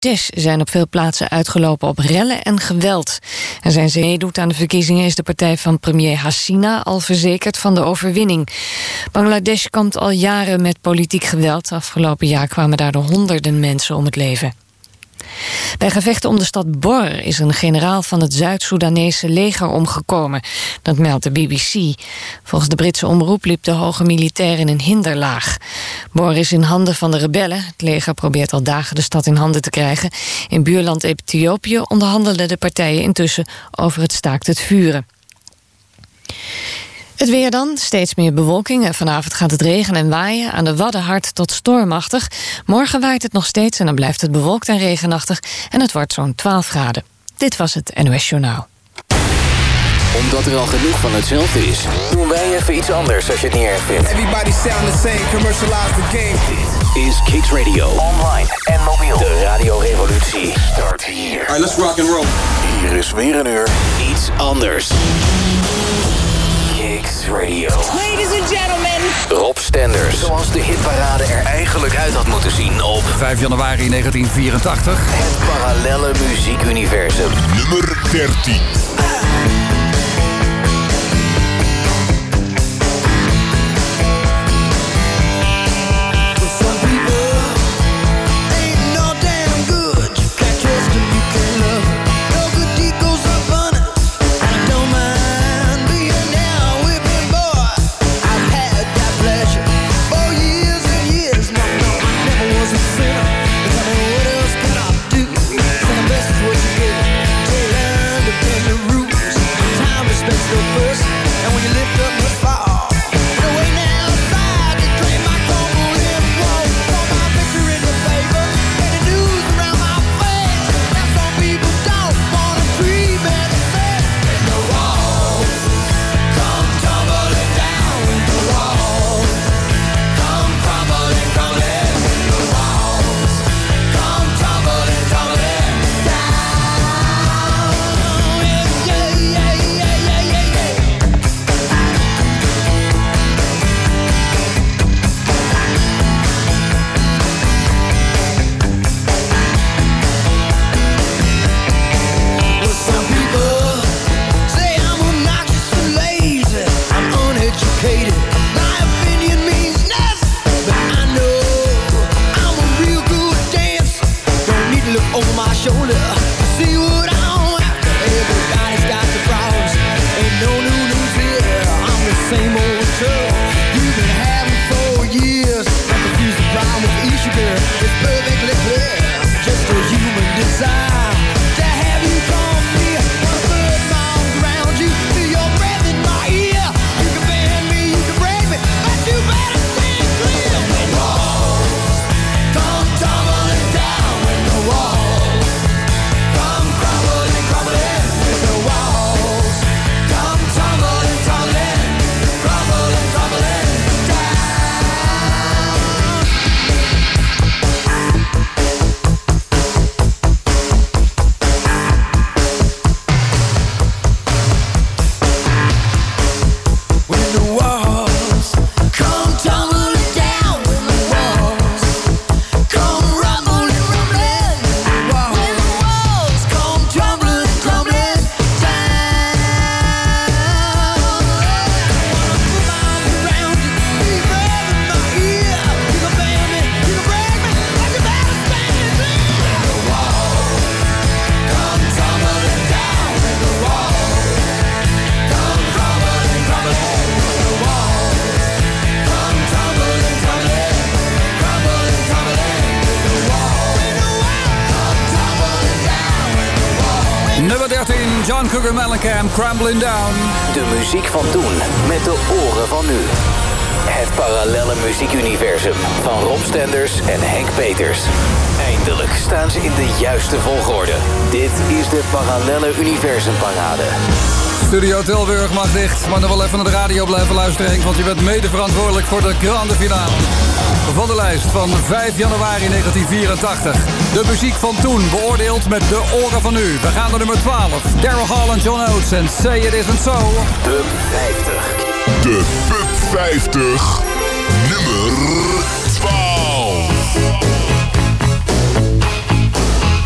Bangladesh zijn op veel plaatsen uitgelopen op rellen en geweld. En zijn ze meedoet aan de verkiezingen is de partij van premier Hasina al verzekerd van de overwinning. Bangladesh kampt al jaren met politiek geweld. Afgelopen jaar kwamen daardoor honderden mensen om het leven. Bij gevechten om de stad Bor is een generaal van het Zuid-Soedanese leger omgekomen. Dat meldt de BBC. Volgens de Britse omroep liep de hoge militair in een hinderlaag. Bor is in handen van de rebellen. Het leger probeert al dagen de stad in handen te krijgen. In buurland Ethiopië onderhandelen de partijen intussen over het staakt het vuren. Het weer dan, steeds meer bewolking en vanavond gaat het regenen en waaien. Aan de Wadden hard tot stormachtig. Morgen waait het nog steeds en dan blijft het bewolkt en regenachtig. En het wordt zo'n 12 graden. Dit was het NOS Journaal. Omdat er al genoeg van hetzelfde is, doen wij even iets anders als je het niet erg vindt. Everybody sound the same, commercialize the game. Dit is Kicks Radio. Online en mobiel. De radiorevolutie start hier. Alright, let's rock and roll. Hier is weer een uur iets anders. Kicks Radio. Ladies and gentlemen. Rob Stenders. Zoals de hitparade er eigenlijk uit had moeten zien op 5 januari 1984. Het parallelle muziekuniversum. Nummer 13. Nummer 13, John Cougar Mellencamp, Crumbling Down. De muziek van toen, met de oren van nu. Het parallelle muziekuniversum van Rob Stenders en Henk Peters. Eindelijk staan ze in de juiste volgorde. Dit is de parallelle universumparade. Studio Tilburg mag dicht, maar nog wel even naar de radio blijven luisteren, Henk, want je bent mede verantwoordelijk voor de grande finale van de lijst van 5 januari 1984. De muziek van toen, beoordeeld met de oren van nu. We gaan naar nummer 12. Daryl Hall en John Oates en Say It Isn't So. Pub 50. De Pub 50, nummer 12.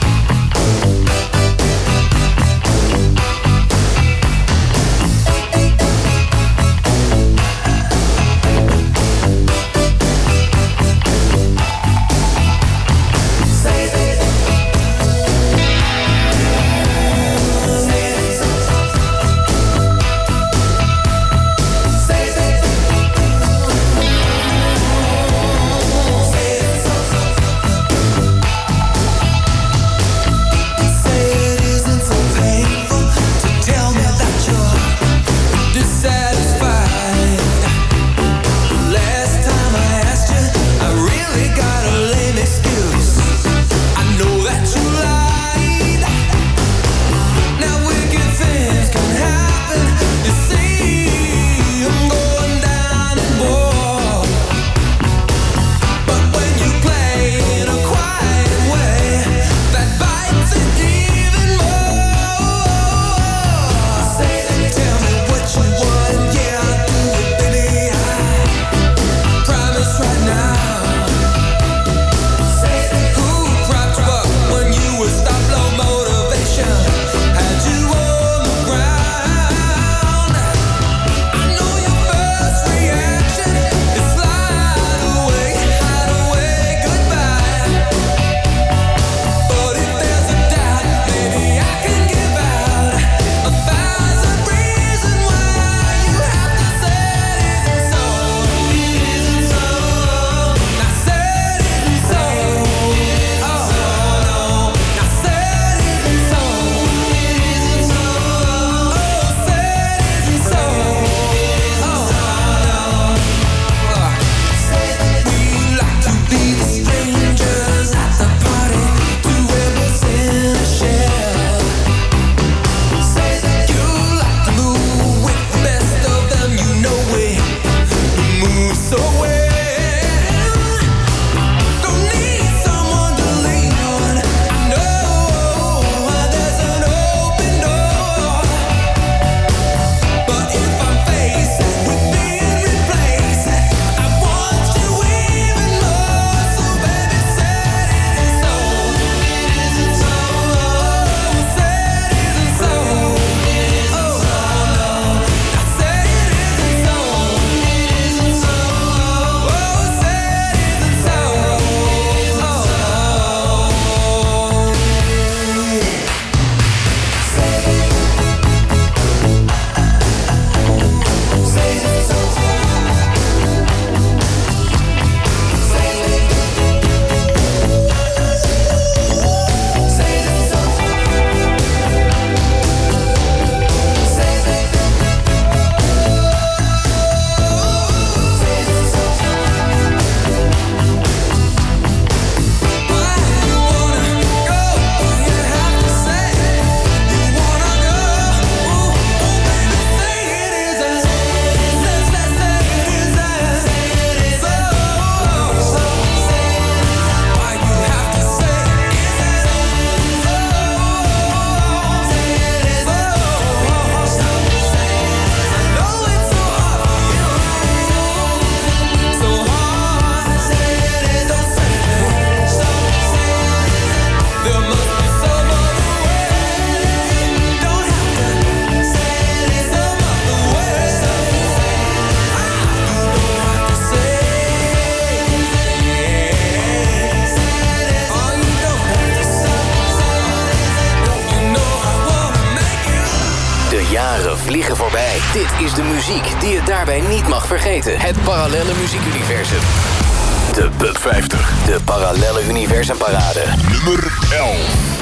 vliegen voorbij. Dit is de muziek die je daarbij niet mag vergeten. Het parallelle muziekuniversum. De Pub 50. De parallelle universumparade. Nummer 11.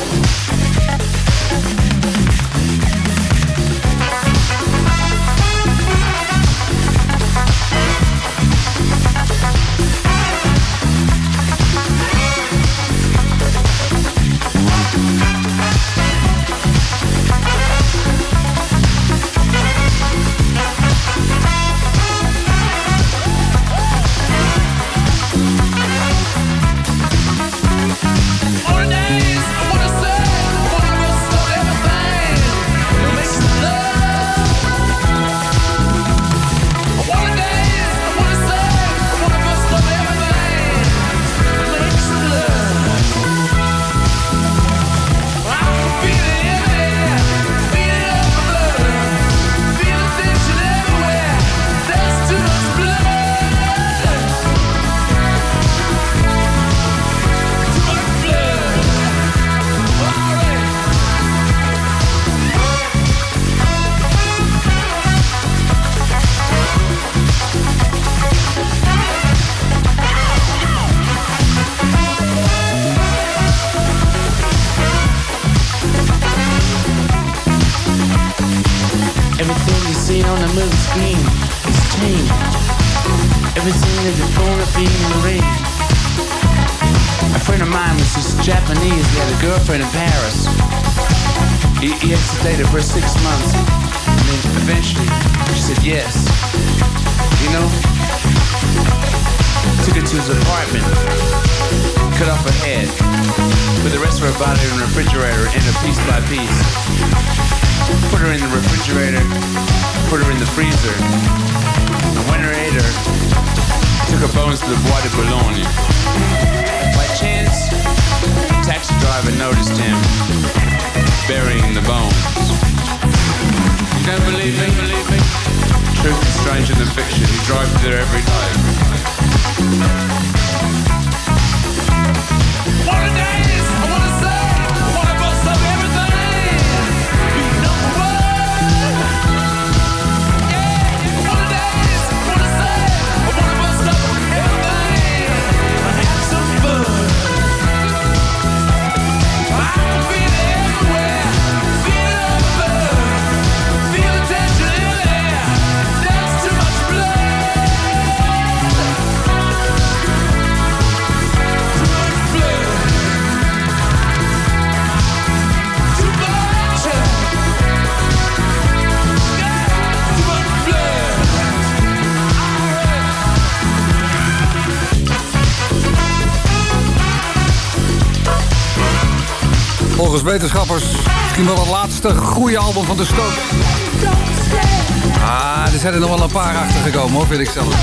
Japanese, he had a girlfriend in Paris. He hesitated for 6 months, and then eventually she said yes. You know? Took her to his apartment, cut off her head, put the rest of her body in the refrigerator, and piece by piece. Put her in the refrigerator, put her in the freezer, and when her ate her, took her bones to the Bois de Boulogne. By chance, the taxi driver noticed him burying the bones. You don't believe me? Truth is stranger than fiction. He drives there every day. What a days, I wanna say, I wanna bust up everything. Be number one. Yeah, what a days, I wanna say, I wanna bust up everything. I have some fun. I can feel it everywhere. Feel it on the floor. Feel the tension in the air. There's too much blood. Too much blood. Too much. Yeah, too much blood. Volgens wetenschappers misschien wel het laatste goede album van de Stones. Er zijn er nog wel een paar achter gekomen, hoor, vind ik zelf.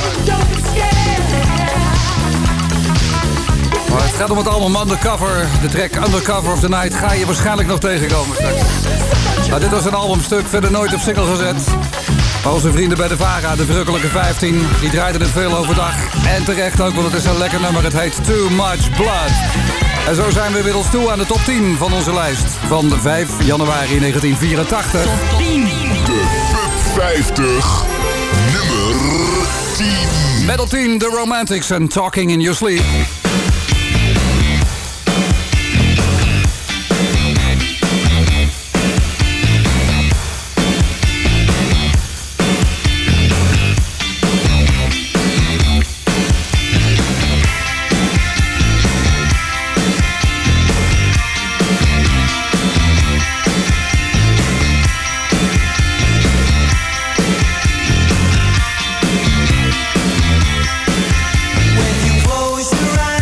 Maar het gaat om het album Undercover. De track Undercover of the Night ga je waarschijnlijk nog tegenkomen straks. Nou, dit was een albumstuk, verder nooit op single gezet. Maar onze vrienden bij de VARA, de verrukkelijke 15, die draaiden het veel overdag. En terecht ook, want het is een lekker nummer. Het heet Too Much Blood. En zo zijn we inmiddels toe aan de top 10 van onze lijst. Van 5 januari 1984. Top 10. De Pub 50. Nummer 10. Metal 10, The Romantics en Talking in Your Sleep. When you close your eyes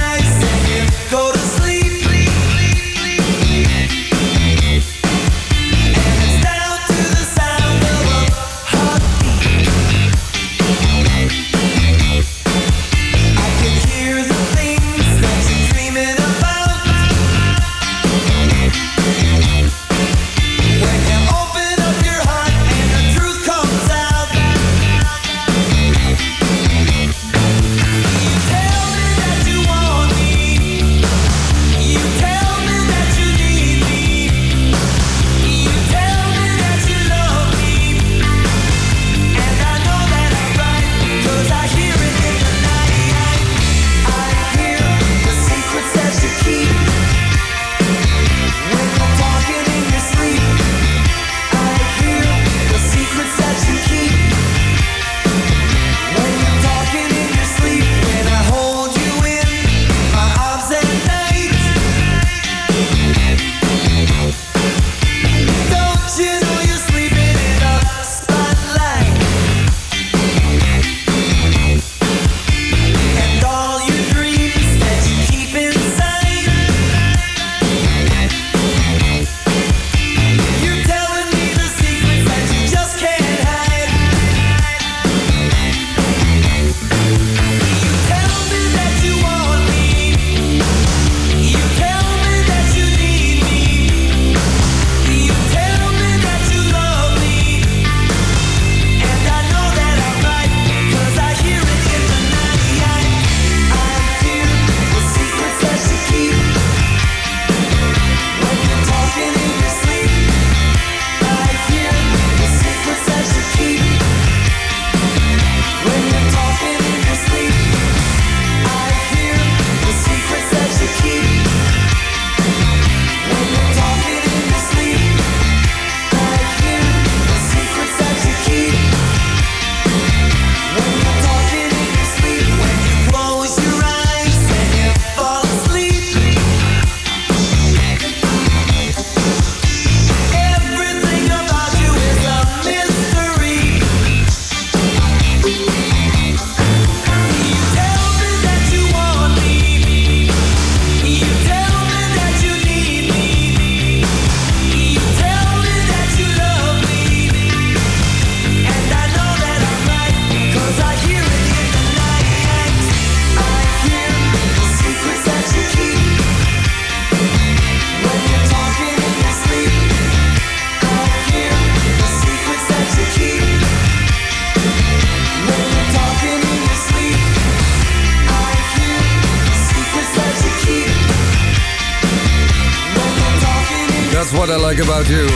That's What I Like About You.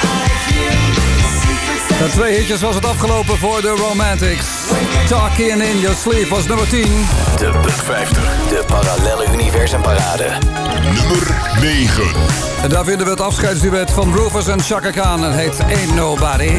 Na 2 hitjes was het afgelopen voor de Romantics. Talking in Your Sleep was nummer 10. De Bug 50, de parallelle universumparade. Nummer 9. En daar vinden we het afscheidsduet van Rufus en Chaka Khan. Het heet Ain't Nobody.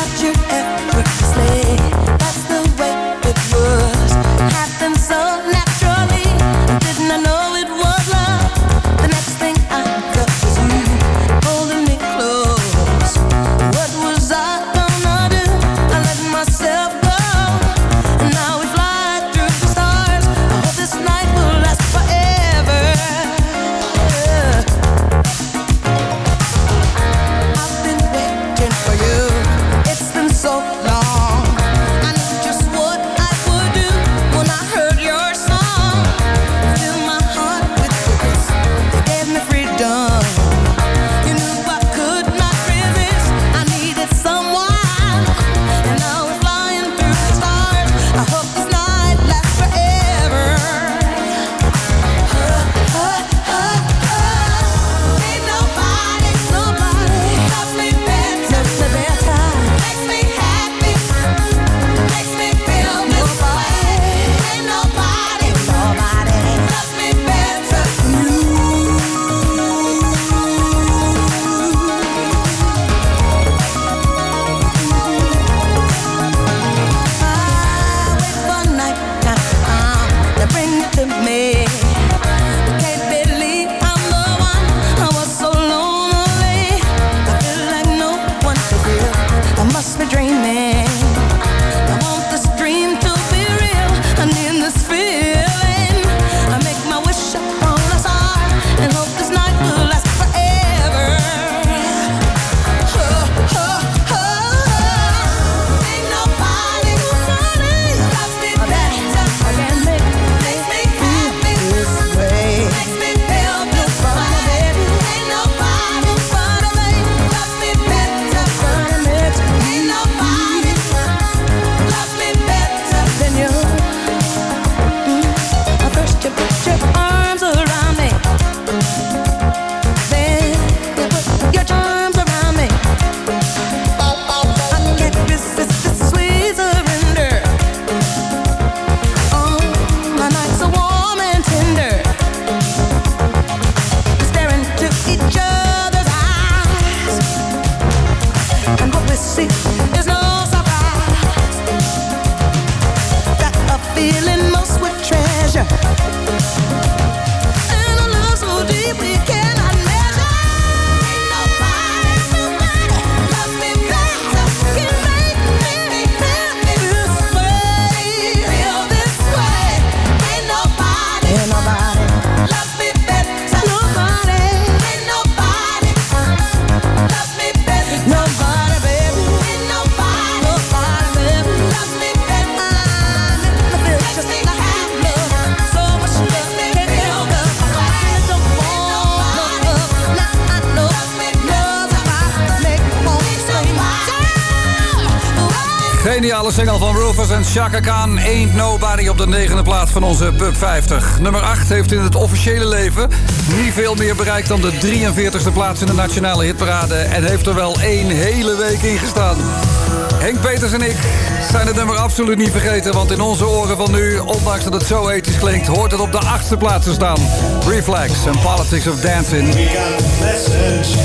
Geniale single van Rufus en Chaka Khan, Ain't Nobody, op de 9e plaats van onze Pub 50. Nummer 8 heeft in het officiële leven niet veel meer bereikt dan de 43e plaats in de nationale hitparade en heeft er wel 1 hele week in gestaan. Henk Peters en ik zijn het nummer absoluut niet vergeten, want in onze oren van nu, ondanks dat het zo ethisch klinkt, hoort het op de 8e plaats te staan. Reflex en Politics of Dancing. We got the message.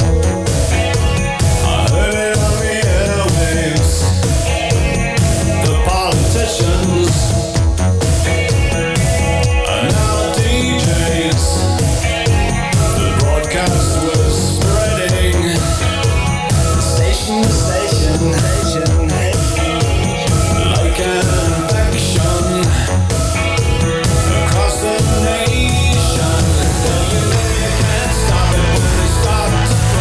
I heard it on the airwaves. The politicians are now DJs. The broadcast was spreading station to station, like an infection across the nation. You can't stop it when they start to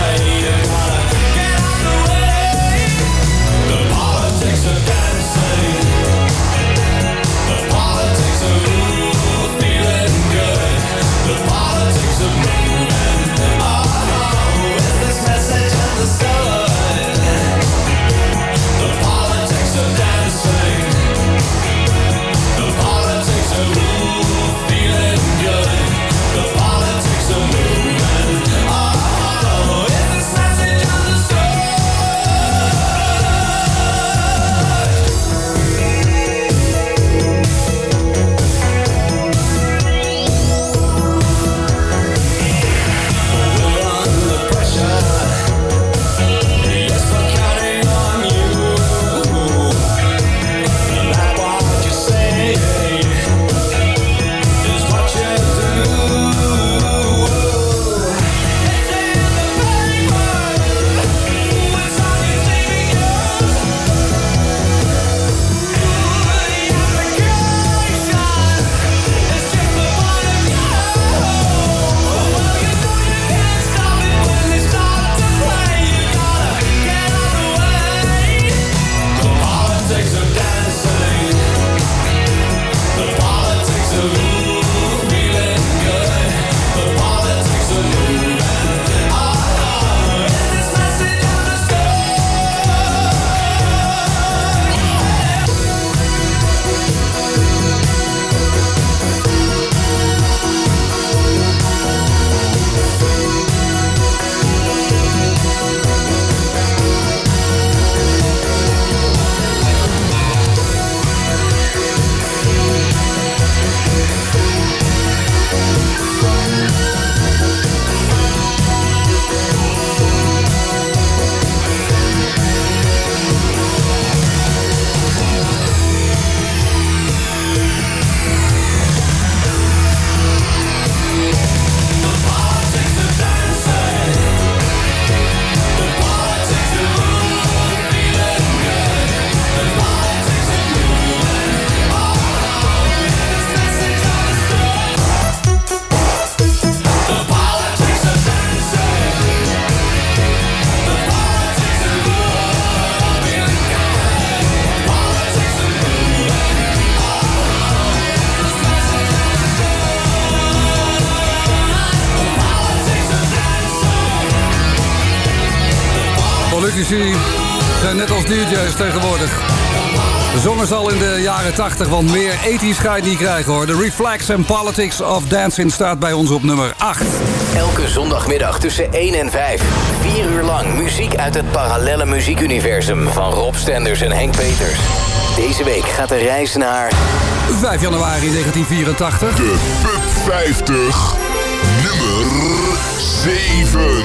productici zijn net als DJ's tegenwoordig. Zongen ze al in de jaren 80, want meer 80's ga je niet krijgen hoor. The Reflex and Politics of Dancing staat bij ons op nummer 8. Elke zondagmiddag tussen 1 en 5. 4 uur lang muziek uit het parallelle muziekuniversum van Rob Stenders en Henk Peters. Deze week gaat de reis naar 5 januari 1984. De Pub 50, nummer 7.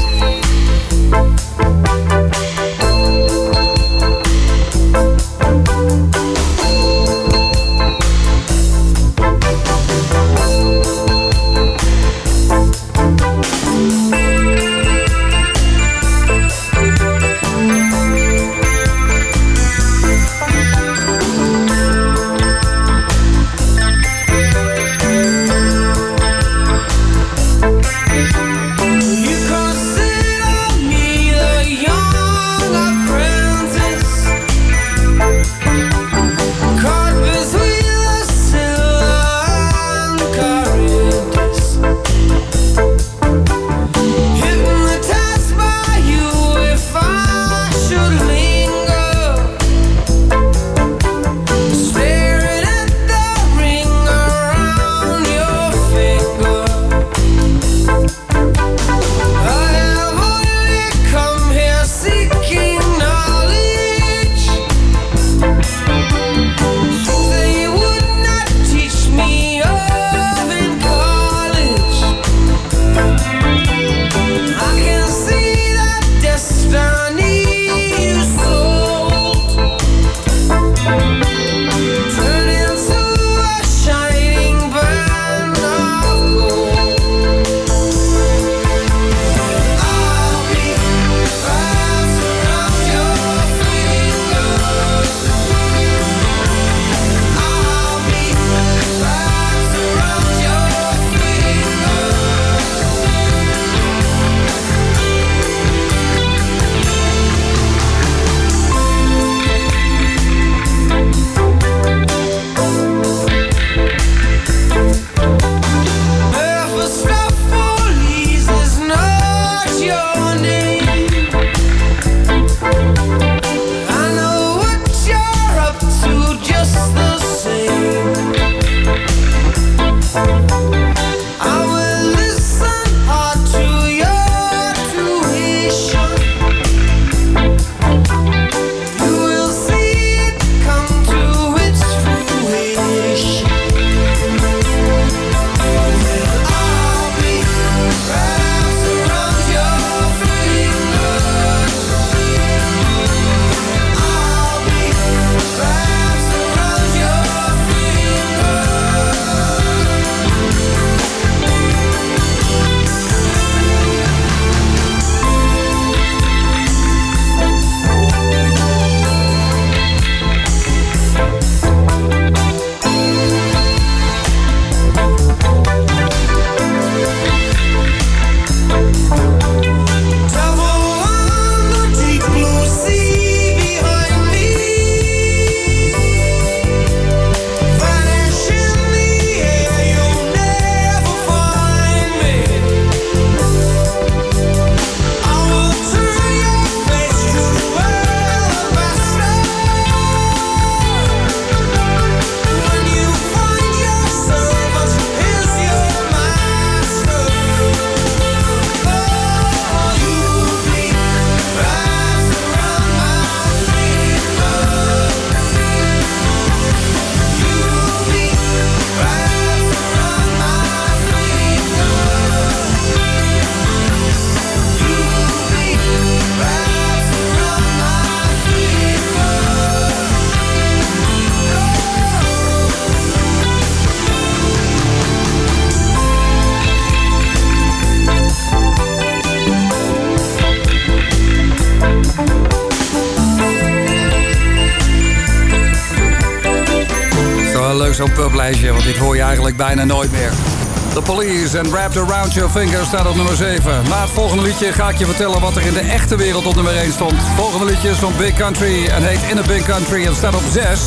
Zo'n publijstje, want dit hoor je eigenlijk bijna nooit meer. The Police en Wrapped Around Your Finger staat op nummer 7. Na het volgende liedje ga ik je vertellen wat er in de echte wereld op nummer 1 stond. Het volgende liedje is van Big Country en heet In a Big Country en staat op 6.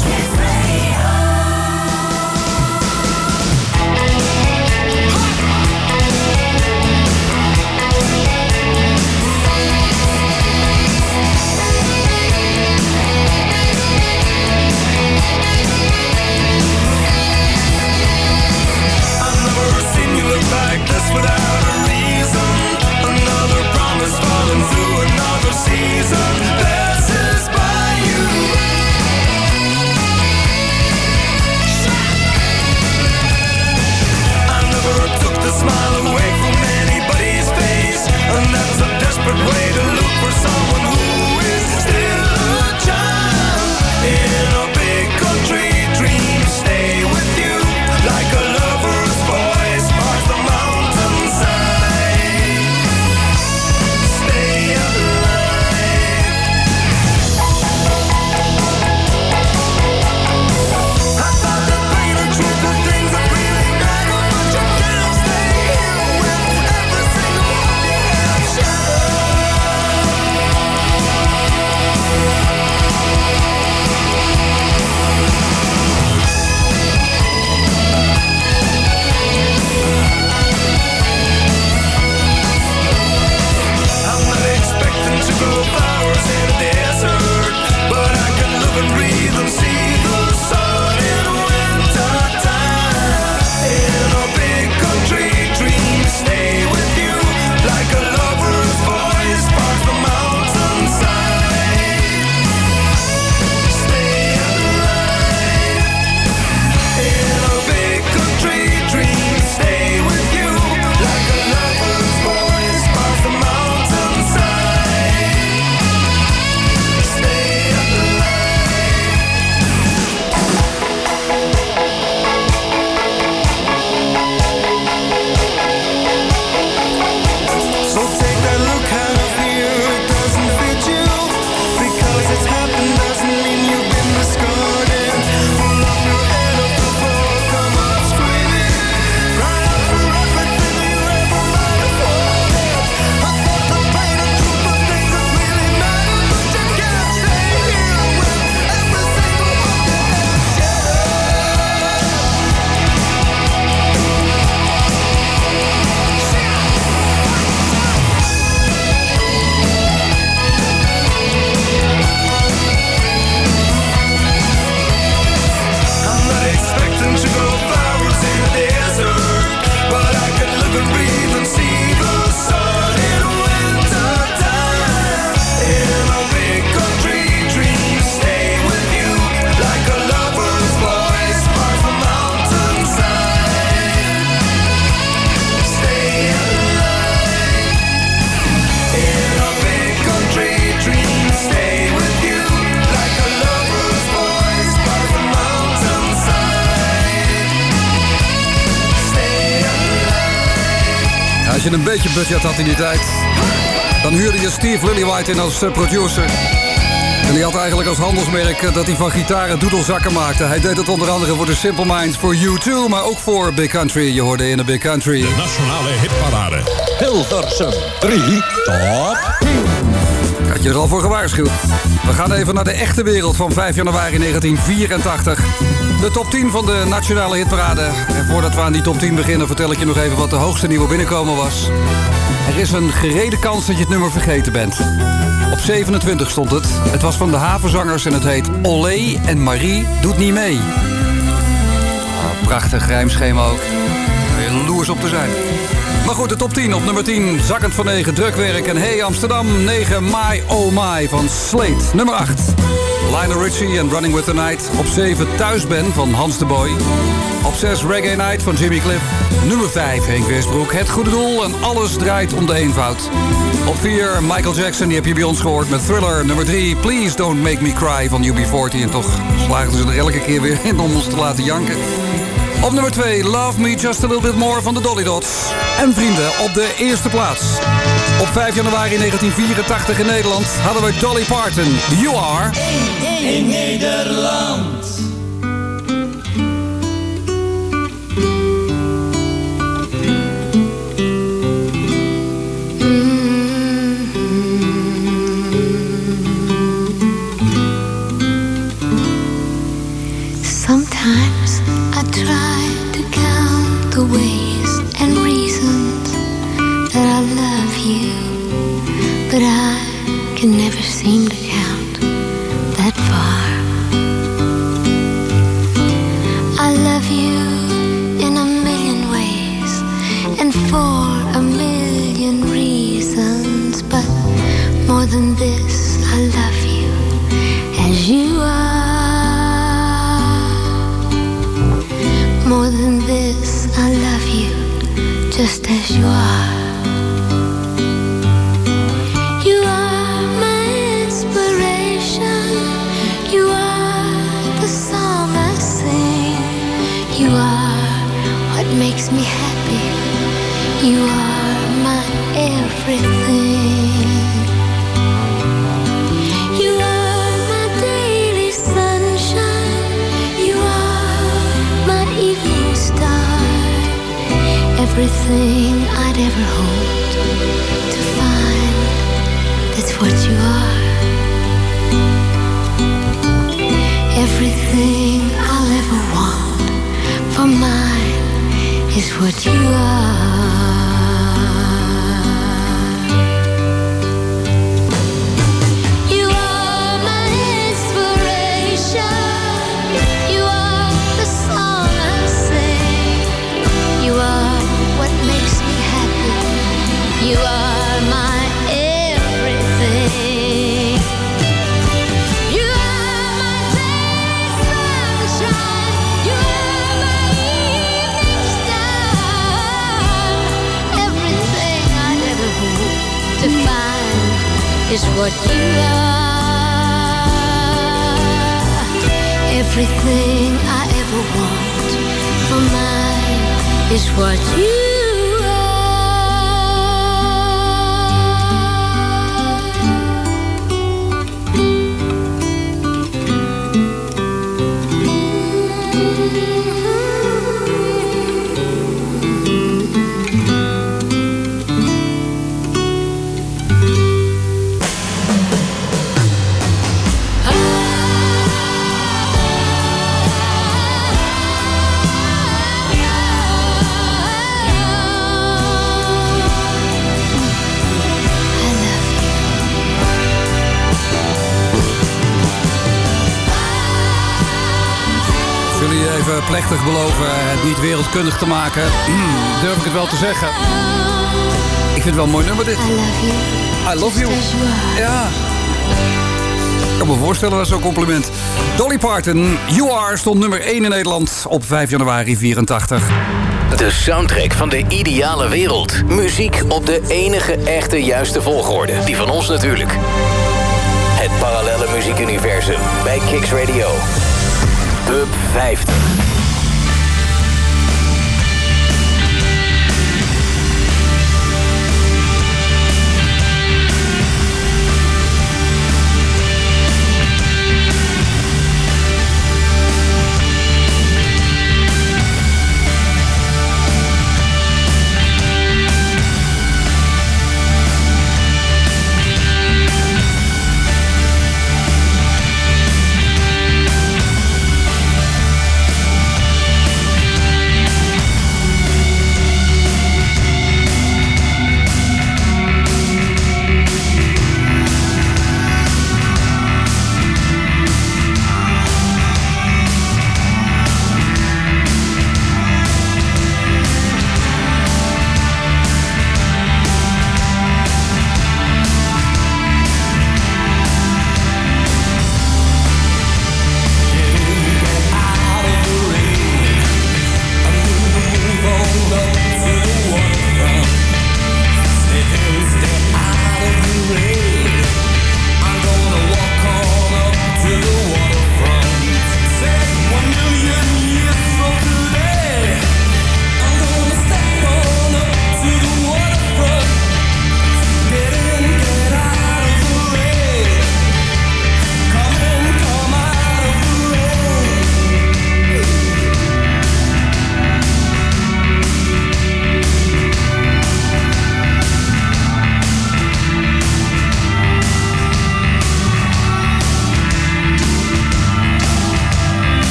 als je een beetje budget had in die tijd, dan huurde je Steve Lillywhite in als producer. En die had eigenlijk als handelsmerk dat hij van gitaren doedelzakken maakte. Hij deed het onder andere voor de Simple Minds, voor U2, maar ook voor Big Country. Je hoorde in de Big Country. De Nationale Hitparade. Hilversum 3 Top 10. Ik had je er al voor gewaarschuwd. We gaan even naar de echte wereld van 5 januari 1984. De top 10 van de Nationale Hitparade. En voordat we aan die top 10 beginnen, vertel ik je nog even wat de hoogste nieuwe binnenkomen was. Er is een gerede kans dat je het nummer vergeten bent. Op 27 stond het. Het was van de Havenzangers en het heet Olé en Marie doet niet mee. Oh, prachtig rijmschema ook. Jaloers op te zijn. Maar goed, de top 10. Op nummer 10, zakkend van 9, Drukwerk en Hey Amsterdam. 9, My Oh My van Slate. Nummer 8, Lionel Richie en Running With The Night. Op 7, Thuis Ben van Hans de Boy. Op 6, Reggae Night van Jimmy Cliff. Nummer 5, Henk Westbroek, Het Goede Doel en Alles draait om de eenvoud. Op 4, Michael Jackson, die heb je bij ons gehoord met Thriller. Nummer 3, Please Don't Make Me Cry van UB40. En toch slaagden ze er elke keer weer in om ons te laten janken. Op nummer 2, Love Me Just A Little Bit More van de Dolly Dots. En vrienden, op de eerste plaats. Op 5 januari 1984 in Nederland hadden we Dolly Parton. You Are... In Nederland. Sometimes I try to count the ways and reasons that I love you, but I can never seem to count that far. I love you in a million ways and for a million reasons, but more than this, I love you as you are. More than this, I love you just as you are. You are my inspiration. You are the song I sing. You are what makes me happy. You are my everything. You are my daily sunshine. You are my evening star. Everything I'd ever hoped to find, that's what you are. Everything I'll ever want for mine is what you are. You are my inspiration. You are the song I sing. You are what makes me happy. You are my everything. You are my daily sunshine. You are my evening star. Everything I'd ever hope to find is what you are. Everything I ever want for mine is what you are. Even plechtig beloven het niet wereldkundig te maken. Durf ik het wel te zeggen. Ik vind het wel een mooi nummer dit. I love you. Ja. Ik kan me voorstellen, dat is zo'n compliment. Dolly Parton, You Are, stond nummer 1 in Nederland op 5 januari 84. De soundtrack van de ideale wereld. Muziek op de enige echte juiste volgorde. Die van ons natuurlijk. Het parallelle muziekuniversum bij Kicks Radio. Top 50.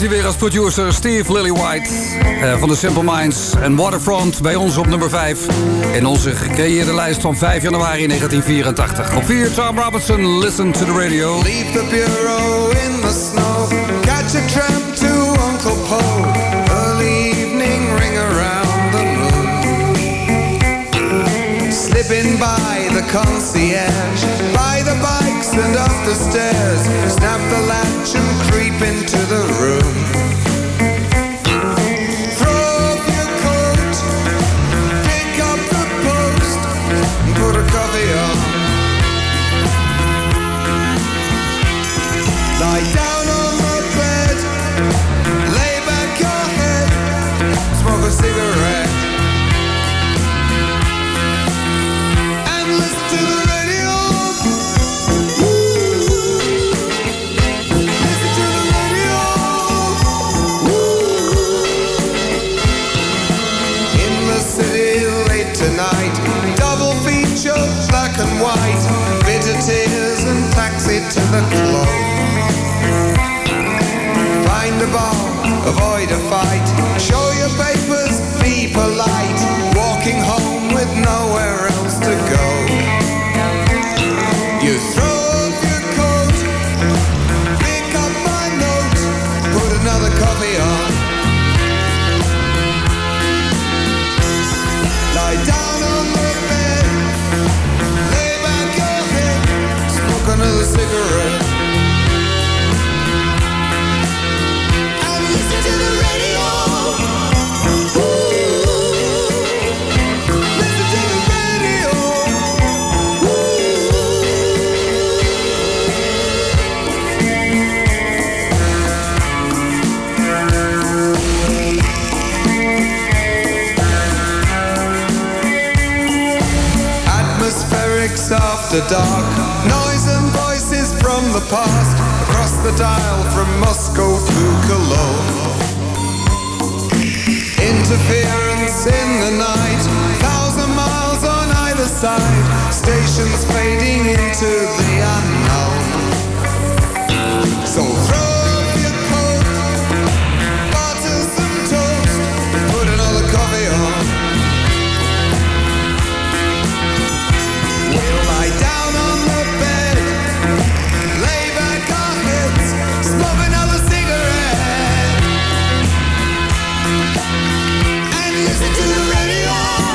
hij weer als producer Steve Lillywhite van de Simple Minds en Waterfront bij ons op nummer 5 in onze gecreëerde lijst van 5 januari 1984. Op 4 Tom Robinson, Listen to the Radio. Leave the bureau in the snow, catch a tram to Uncle Poe, early evening ring around the moon, slipping by the concierge, by the bikes and up the stairs, snap the latch and creep into the room. Throw up your coat, pick up the post, and put a coffee on. Lie down on the bed, lay back your head, smoke a cigarette, and listen to the radio. Listen to the radio. In the city late tonight, double feature, black and white, bitter tears and taxi to the club. Find a bar, avoid a fight, show your papers, be polite, walking home with nowhere else to go. You throw up your coat, pick up my note, put another coffee on. Lie down on the bed, lay back your head, smoke another cigarette. Listen to the radio. Listen to the radio. Atmospherics after dark, noise and voices from the past, across the dial from Moscow to Cologne. Interference in the night, 1,000 miles on either side, stations fading into the unknown. So throw up your coat, butter some toast, put another coffee on. We'll lie down on the bed, lay back our heads, smoke another cigarette, and listen to the radio.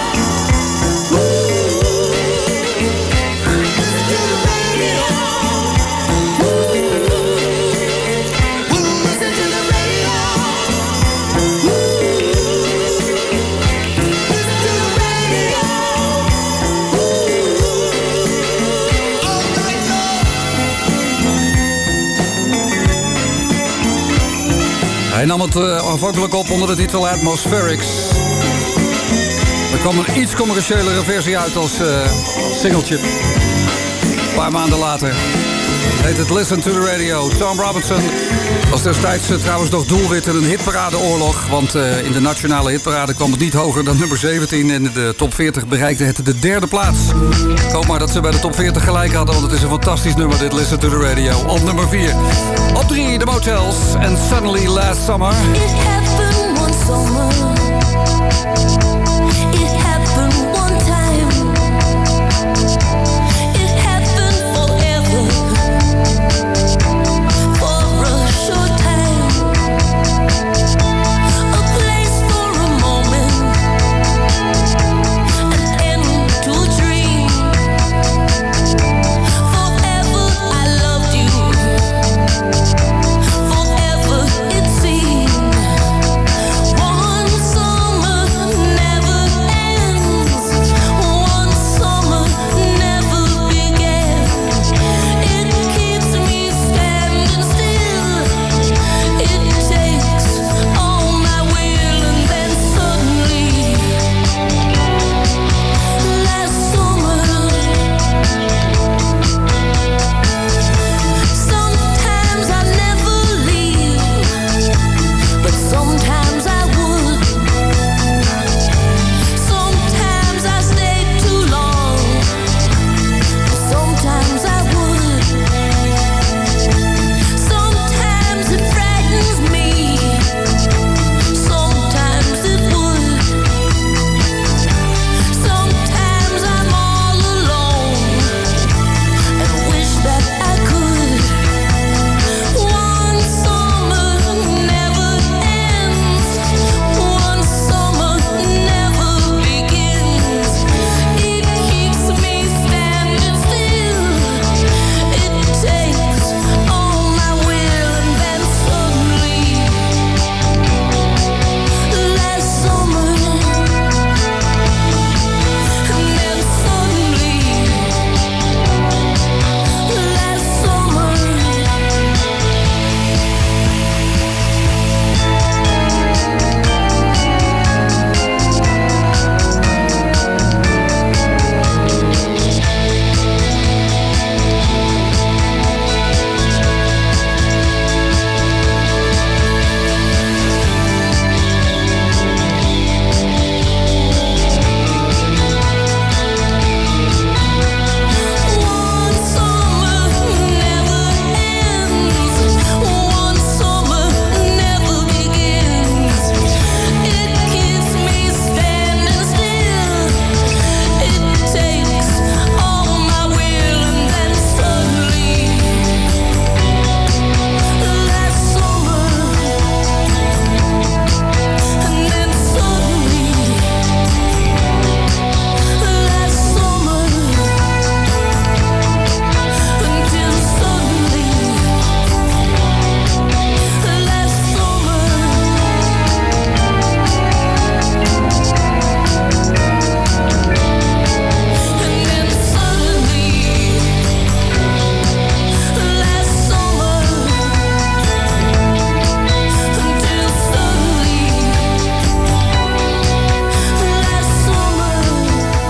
Listen to the radio. We'll listen to the radio. Listen to the radio. All night long. Hij nam het aanvankelijk op onder de titel Atmospherics. Er kwam een iets commerciëlere versie uit als singeltje. Een paar maanden later heet het Listen to the Radio. Tom Robinson was destijds trouwens nog doelwit in een hitparadeoorlog. Want in de nationale hitparade kwam het niet hoger dan nummer 17. En in de top 40 bereikte het de derde plaats. Ik hoop maar dat ze bij de top 40 gelijk hadden. Want het is een fantastisch nummer, dit Listen to the Radio. Op nummer 4. Op 3, The Motels en Suddenly Last Summer. It happened one summer. It happened one time. It happened forever. For a short time. A place for a moment. An end to a dream. Forever I loved you. Forever it seemed. One summer never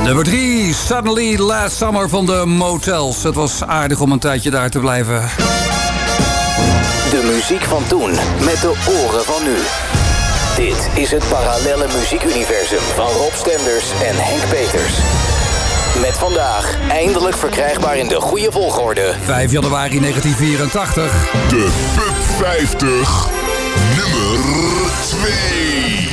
Nummer 3, Suddenly Last Summer van de Motels. Het was aardig om een tijdje daar te blijven. De muziek van toen, met de oren van nu. Dit is het parallelle muziekuniversum van Rob Stenders en Henk Peters. Met vandaag eindelijk verkrijgbaar in de goede volgorde. 5 januari 1984. De Pub 50, nummer 2.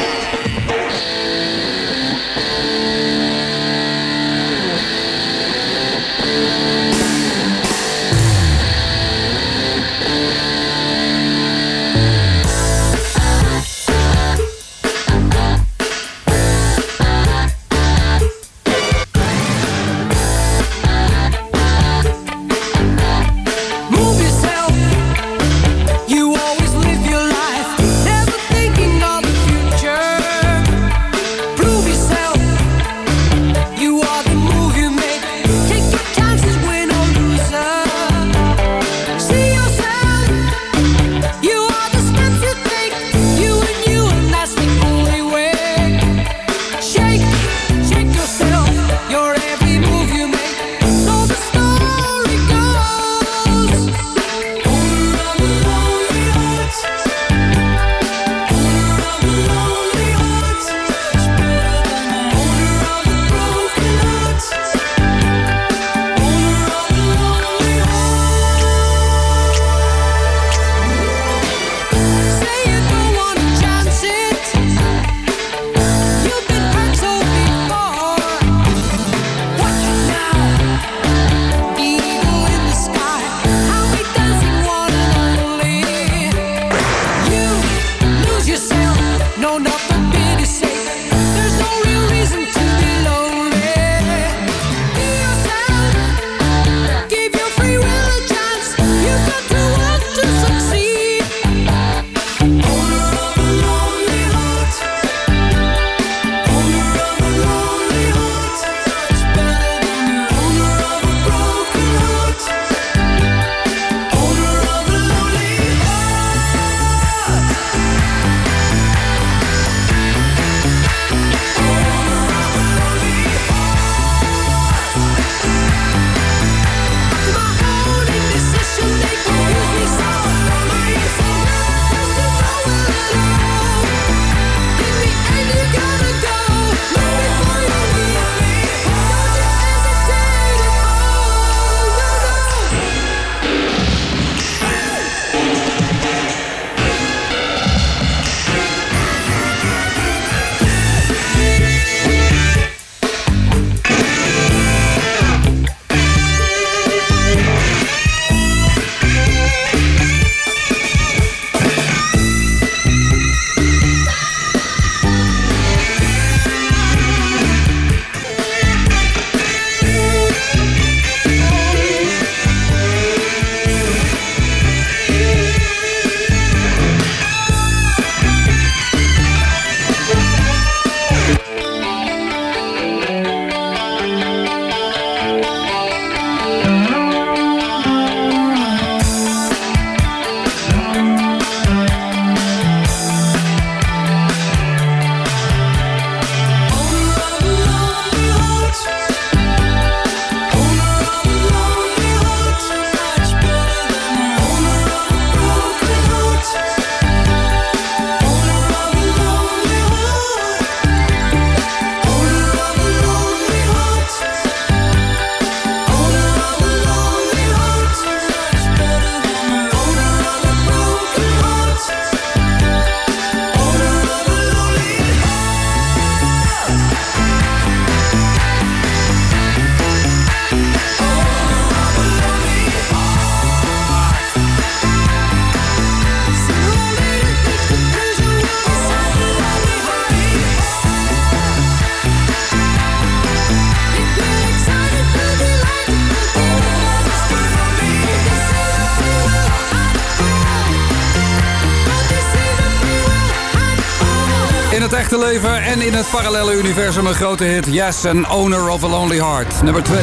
In het echte leven en in het parallele universum een grote hit. Yes, and Owner of a Lonely Heart. Nummer 2.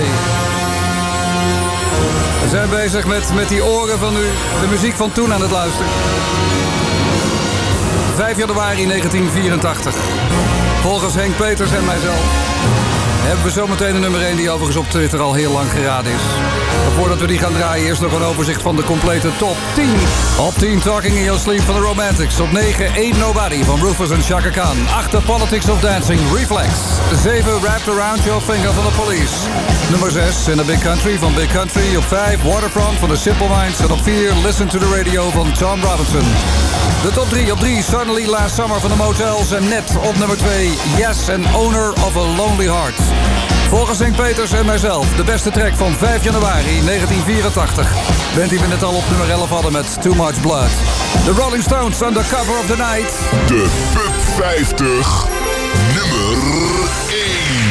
We zijn bezig met die oren van nu. De muziek van toen aan het luisteren. 5 januari 1984. Volgens Henk Peters en mijzelf. hebben we zometeen een nummer 1 die overigens op Twitter al heel lang geraden is. Maar voordat we die gaan draaien, eerst nog een overzicht van de complete top 10. Op 10 Talking in Your Sleep van The Romantics. Op 9 Ain't Nobody van Rufus en Chaka Khan. 8 The Politics of Dancing, Reflex. 7 Wrapped Around Your Finger van The Police. Nummer 6 In a Big Country van Big Country. Op 5 Waterfront van The Simple Minds. En op 4 Listen to the Radio van Tom Robinson. De top 3 op 3 Suddenly Last Summer van The Motels. En net op nummer 2 Yes and Owner of a Lonely Heart. Volgens Henk Peters en mijzelf de beste track van 5 januari 1984. Bent die we net al op nummer 11 hadden met Too Much Blood. The Rolling Stones Under Cover of the Night. De Pub 50 nummer 1.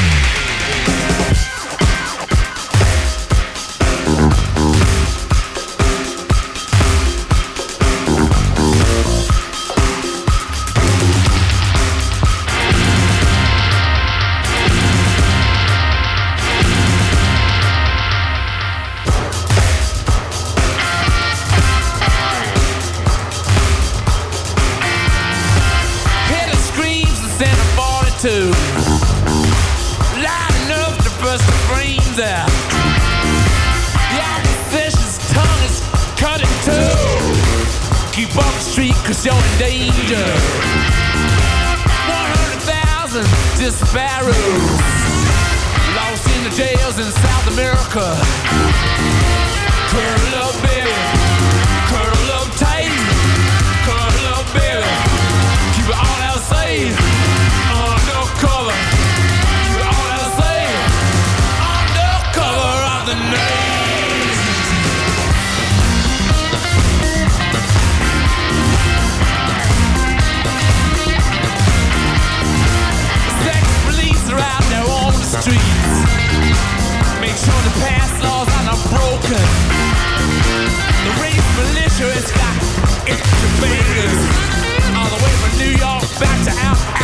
Loud enough to burst the brains out. The opposition's tongue is cut in two. Keep off the street cause you're in danger. 100,000 disparados lost in the jails in South America. Curl up baby, curl up tight. Curl up baby, keep it all out safe. Undercover, you all I say. Undercover of the night. Sex police are out there on the streets. Make sure the past laws are not broken. The race militia has got extra fingers all the way from New York back to Africa.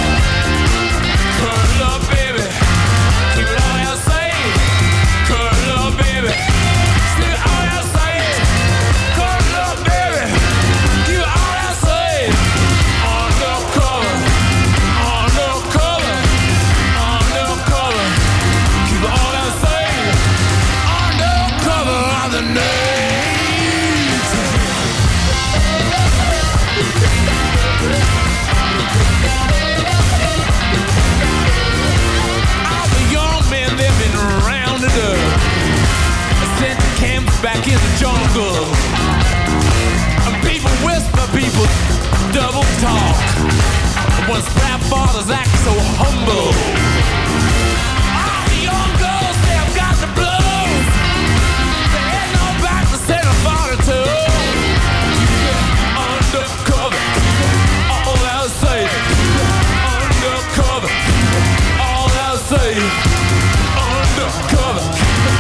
Curl up, baby. Keep it all outside. Curl up, baby. Keep it all outside. Curl up, baby. Keep it all outside. Undercover. Undercover. Undercover. Keep it all outside. Undercover of the night. Sent to camps back in the jungle. And people whisper, people double talk. Once rap fathers act so humble. All the young girls, they've got the blues. They ain't no back to set a father to. Undercover, all I'll say. Undercover, all I'll say. Undercover.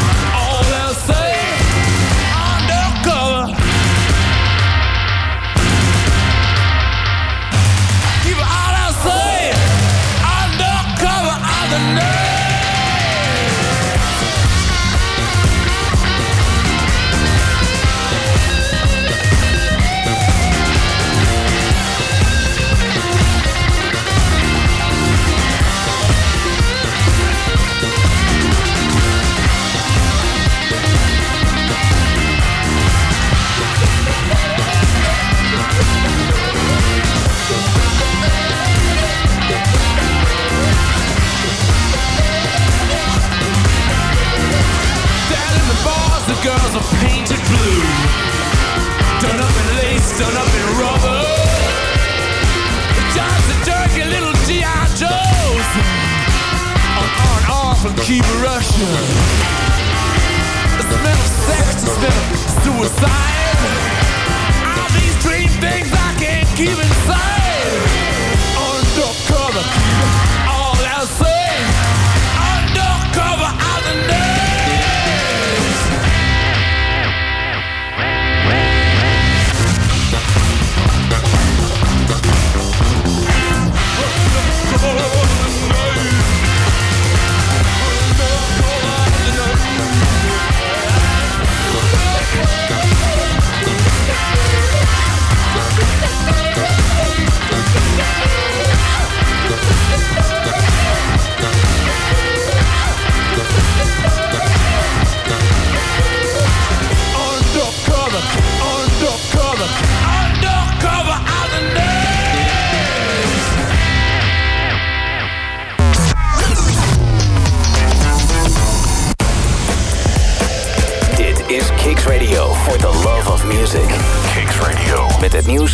Girls are painted blue, done up in lace, done up in rubber. The jobs are dirty little G.I. Joes, on off and keep rushing. The smell of sex, the smell of suicide. All these dream things I can't keep inside. Undercover, all I'll say. Undercover, all the night. Oh,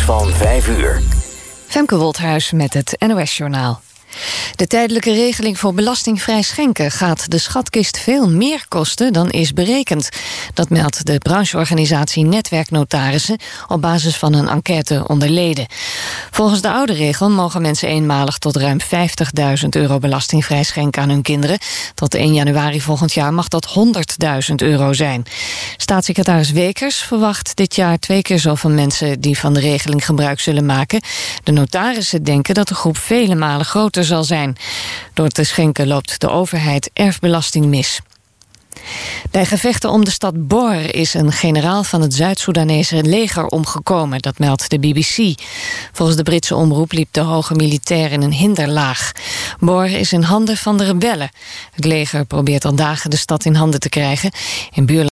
van 5 uur. Femke Wolthuis met het NOS-journaal. De tijdelijke regeling voor belastingvrij schenken gaat de schatkist veel meer kosten dan is berekend. Dat meldt de brancheorganisatie Netwerknotarissen op basis van een enquête onder leden. Volgens de oude regel mogen mensen eenmalig tot ruim €50.000 belastingvrij schenken aan hun kinderen. Tot 1 januari volgend jaar mag dat €100.000 zijn. Staatssecretaris Wekers verwacht dit jaar 2 keer zoveel mensen die van de regeling gebruik zullen maken. De notarissen denken dat de groep vele malen groter zal zijn. Door te schenken loopt de overheid erfbelasting mis. Bij gevechten om de stad Bor is een generaal van het Zuid-Soedanese leger omgekomen, dat meldt de BBC. Volgens de Britse omroep liep de hoge militair in een hinderlaag. Bor is in handen van de rebellen. Het leger probeert al dagen de stad in handen te krijgen. In buurland